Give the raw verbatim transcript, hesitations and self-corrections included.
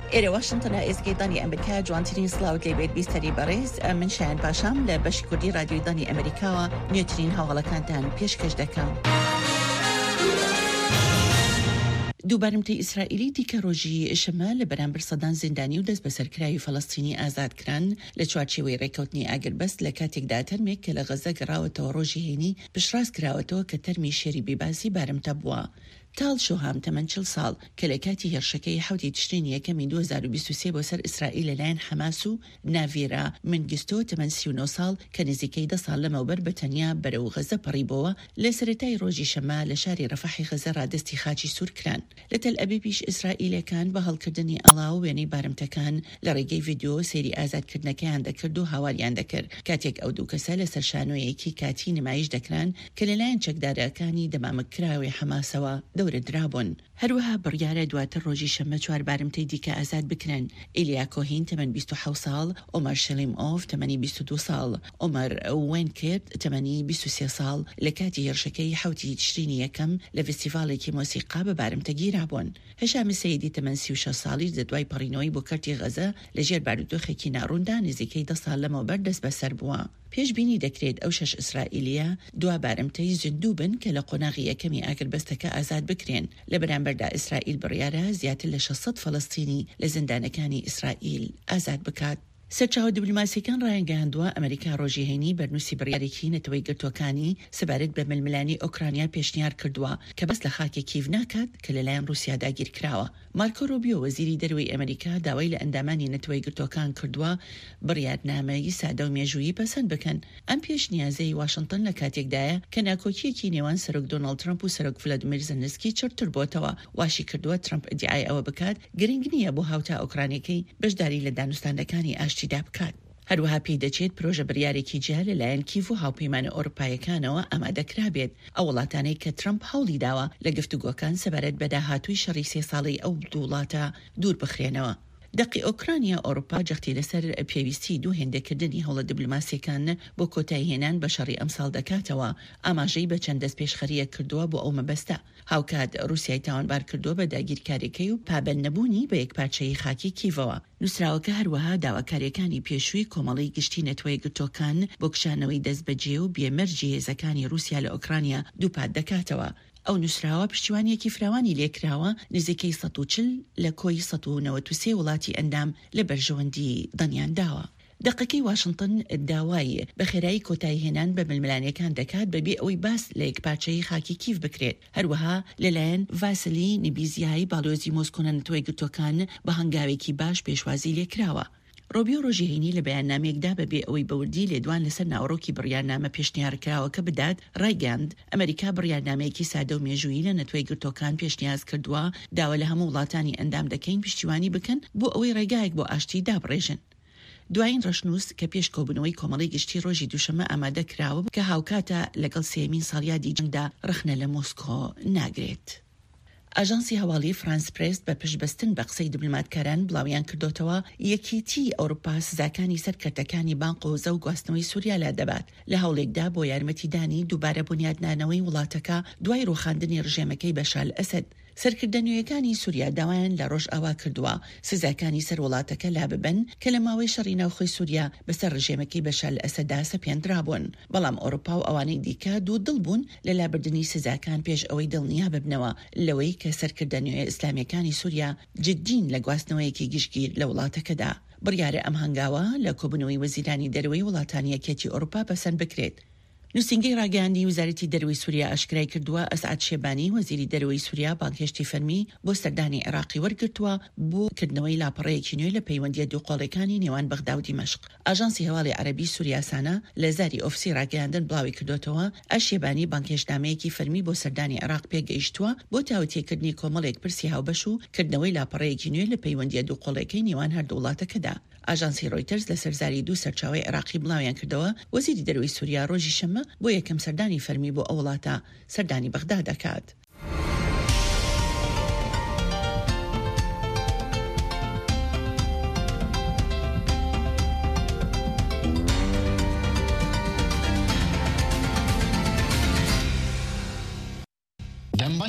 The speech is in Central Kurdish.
إلى واشنطن إزگەی دانی ئەمریکا جوانترین سڵاوت لێ بێت بیستەری بەڕێز من شایان پاشام لە بەشی کوردی رادیۆی دانی ئەمریکاوە نوێترین هەواڵەکانتان پێشکەش دەکەم. دووبارمتەی ئیسرائیلی دیکە ڕۆژی شەمە لە بەرامبەر سەدان زیندانی و دەست بە سەرکراوی فەڵەستینی ئازادکران لە چوارچێوەی ڕێکەوتنی ئاگربەست لە کاتێکدا تەرمێک کە لە غەزە گەڕاوەتەوە ڕۆژی هێنی پشتڕاست کراوەتەوە کە تەرمی شێری بێباسی بارمتە بووە. تاڵ شوهام تەمەن چل ساڵ کە لە کاتی هێرشەکەی حوتی تشرینی یەکەمی دوو هەزار و بیست و سێ بۆ سەر ئیسرائیل لەلایەن حەماس و ناڤێرا منگیستۆ تەمەن سی و نۆ ساڵ کە نزیکەی دە ساڵ لەمەوبەر بە تەنیا بەرەو غەزە پەڕیبەوە لە سەرەتای ڕۆژی شەمە لە شاری ڕەفەحی غەزە ڕادستی خاچی سوورکران. لە تەل ئەبیبیش ئیسرائیلەکان بە هەڵکردنی ئەڵا و وێنەی بارمتەکان لە ڕێگەی ڤیدیۆ سەیری ئازادکردنەکەیان دەکرد و هاواریان دەکرد کاتێک ئەو دوو کەسە لەسەر شانۆیەکی کاتی نمایش دەکران کە لەلایەن چەکدارەکانی دەمامکراوی حەماسەوە دەورە درابوون. هەروەها بڕیارە دواتر ڕۆژی شەمە چوار بارمتەی دیکە ئازاد بکرێن. ئیلیا کۆهین تەمەن بیست و حەوت ساڵ، ئۆمەر شەلیم ئۆف تەمەنی بیست و دوو ساڵ، ئۆمەر وێنکرد تەمەنی بیست و سێ ساڵ لە کاتی هێرشەکەی حوتی تشرینی یەکەم لە فستیڤالێکی مۆسیقا بە بارمتە گیرابوون. هەشامی سەیدی تەمەن سی و شەش ساڵی لە دوای پەڕینەوەی بۆ کەرتی غەزە لە ژێر بارودۆخێکی ناڕووندا نزیکەی دە ساڵ لەمەوبەر دەست بەسەر بووە. پێشبینی دەکرێت ئەو شەش ئیسرائیلیە دوا بارمتەی زیندوو بن کە لە قۆناغی یەکەمی ئاگربەستەکە ئازاد بکرێن. لە بەرامبەردا ئیسرائیل بڕیارە زیاتر لە شەشسەد فەڵەستینی لە زیندانەکانی ئیسرائیل ئازاد بکات. سەرچاوە دیبلۆماسیەکان ڕایانگەیاندووە ئەمریکا ڕۆژی هێنی بەرنووسی بڕیارێکی نەتەوەی گرتوەکانی سەبارەت بە ململانی ئۆکرانیا پێشنیار کردووە کە بەس لە خاکی کیڤ ناکات کە لەلایەن رووسیا داگیر کراوە. مارکۆ ڕۆبیۆ وەزیری دەروی ئەمریکا داوای لە ئەندامانی نەتەوەی گرتوەکان کردووە بڕیارنامەی سادە و مێژوویی پەسەند بکەن. ئەم پێشنیازەی واشنگتن لە کاتێکدایە کە ناکۆکیەکی نێوان سەرۆک دۆناڵد ترامپ و سەرۆک ڤلادیمیر زەلەنسکی چرتر بۆتەوە. واشی کردووە ترامپ ئیدعای ئەوە بکات گرنگ نییە بۆ هاوتا ئۆکرانیەکەی بەشداری لە دانوستاندەکانی ئاشتیدا بکات. هەروەها پێی دەچێت پرۆژە بڕیارێکی جیا لەلایەن کیڤ و هاوپەیمانە ئۆروپایەکانەوە ئامادەکرا بێت. ئەو وڵاتانەی کە ترامپ هەوڵی داوە لە گفتوگۆکان سەبارەت بە داهاتووی شەڕی سێ ساڵەی ئەو دوو وڵاتە دوور بخرێنەوە. دەقی ئۆکرانیا ئەوروپا جەختی لەسەر پێویستی دوو هێندەکردنی هەوڵە دیبلۆماسیەکان بۆ کۆتایی هێنان بە شەڕی ئەمساڵ دەکاتەوە. ئاماژەی بە چەند دەست پێشخەریە کردووە بۆ ئەو مەبەستە. هاوکات رووسیای تاوانبار کردووە بە داگیرکاریەکەی و پابەند نەبوونی بە یەکپارچەی خاکی کیڤەوە. نووسراوەکە هەروەها داواکاریەکانی پێشووی کۆمەڵی گشتی نەتەوەی گرتوەکان بۆ کشانەوەی دەست بەجێ و بێمەرجی هێزەکانی رووسیا لە ئۆکرانیا دووپات دەکاتەوە. ئەو نووسراوە پشتیوانیەکی فراوانی لێکراوە نزیکەی سەد و چل لە کۆی سەد و نەوەت و سێ وڵاتی ئەندام لە بەرژەوەندی دەنیان داوە. دقەکەی واشنگتن داوای بە خێرایی کۆتایی هێنان بە ململانیەکان دەکات بەبێ ئەوەی باس لە یەکپارچەی خاکی کیڤ بکرێت. هەروەها لەلایەن ڤاسلی نیبیزیای باڵۆزی مۆسکۆ نەتەوەی گرتوەکان بە هەنگاوێکی باش پێشوازی لێکراوە. ڕۆبیۆ ڕۆژی هێنی لە بەیاننامەیەکدا بەبێ ئەوەی بەوردی لێدوان لەسەر ناوەڕۆکی بڕیارنامە پێشنیارکراوەکە بدات ڕایگەاند ئەمریکا بڕیارنامەیەکی سادە و مێژوویی لە نەتەوەی گرتوەکان پێشنیاز کردووە داوا لە هەموو وڵاتانی ئەندام دەکەین پشتیوانی بکەن بۆ ئەوەی ڕێگایەک بۆ ئاشتی دابڕێژن. دوایین ڕەشنووس کە پێش کۆبوونەوەی کۆمەڵی گشتی ڕۆژی دووشەمە ئامادە کراوە کە هاوکاتە لەگەڵ سێمین ساڵیادی جەنگدا ڕخنە لە مۆسکۆ ناگرێت. ئاژانسی هەواڵی فرانس پرێس بە پشتبەستن بە قسەی دیبلۆماتکاران بڵاویان کردوتەوە یەکێتی ئەوروپا سزاکانی سەرکردەکانی بانق و زە و گواستنەوەی سووریا لا دەبات لە هەوڵێکدا بۆ یارمەتیدانی دووبارە بنیادنانەوەی وڵاتەکە دوای ڕووخاندنی ڕژێمەکەی بەشار ئەسەد. سەرکردە نوێیەکانی سووریا داوایان لە ڕۆژ ئاوا کردووە سزاکانی سەر وڵاتەکە لا ببن کە لە ماوەی شەڕی ناوخۆی سووریا بەسەر ڕژێمەکەی بەشار ئەسەددا سەپێنرابوون. بەڵام ئەوروپا و ئەوانەی دیکە دوو دڵ بوون لە لابردنی سزاکان پێش ئەوەی دڵنیا ببنەوە لەوەی کە سەرکردە نوێ ئیسلامیەکانی سووریا جددین لە گواستنەوەیەکی گشتگیر لە وڵاتەکەدا. بڕیارە ئەم هەنگاوە لە کۆبوونەوەی وەزیرانی دەروەی وڵاتانی یەکێتی ئەوروپا بەسەند بکرێت. نووسنگەی ڕاگەاندنی وزارەتی دەروی سووریا ئاشکرای کردووە ئەسعەد شێبانی وەزیری دەروی سووریا بانگهێشتی فەرمی بۆ سەردانی عێراقی وەرگرتووە بۆ کردنەوەی لاپەڕەیەکی نوێ لە پەیوەندیە دووقۆڵەکانی نێوان بەغدا و دیمەشق. ئاژانسی هەواڵی عەرەبی سووریا سانە لە زاری ئۆفسی ڕاگەاندن بڵاوی کردوتەوە ئەشێبانی بانگهێشتنامەیەکی فەرمی بۆ سەردانی عێراق پێگەیشتووە بۆ تاوتێکردنی کۆمەڵێک پرسی هاوبەش و کردنەوەی لاپەڕەیەکی نوێ لە پەیوەندیە دووقۆڵەکەی نێوان هەردوو وڵاتەکەدا. ئاژانسی ڕۆیتەرز لە سەرزاری دوو سەرچاوەی عێراقی بڵاویان کردەوە وەزیری دەروی سووریا ڕۆژی شەمە بۆ یەکەم سەردانی فەرمی بۆ ئەو وڵاتە سەردانی بەغدا دەکات.